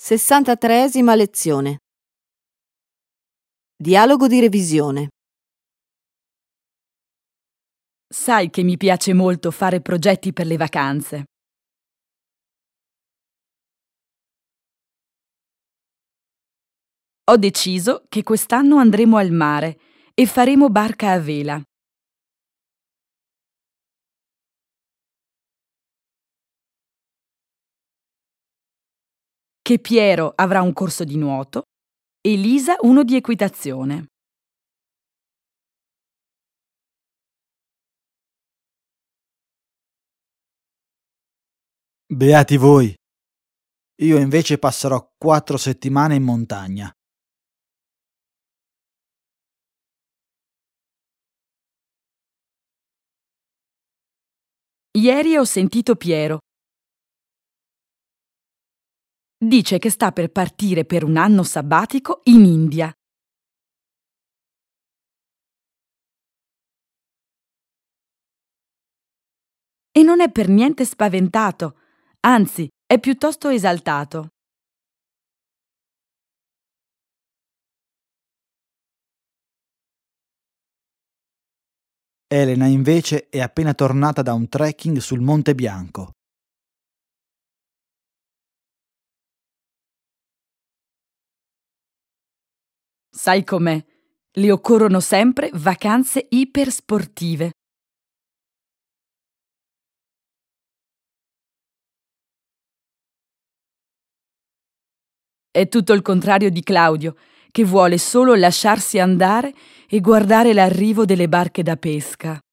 63esima lezione. Dialogo di revisione. Sai che mi piace molto fare progetti per le vacanze. Ho deciso che quest'anno andremo al mare e faremo barca a vela. Che Piero avrà un corso di nuoto e Lisa uno di equitazione. Beati voi! Io invece passerò 4 settimane in montagna. Ieri ho sentito Piero. Dice che sta per partire per un anno sabbatico in India. E non è per niente spaventato, anzi, è piuttosto esaltato. Elena invece è appena tornata da un trekking sul Monte Bianco. Sai com'è? Le occorrono sempre vacanze ipersportive. È tutto il contrario di Claudio, che vuole solo lasciarsi andare e guardare l'arrivo delle barche da pesca.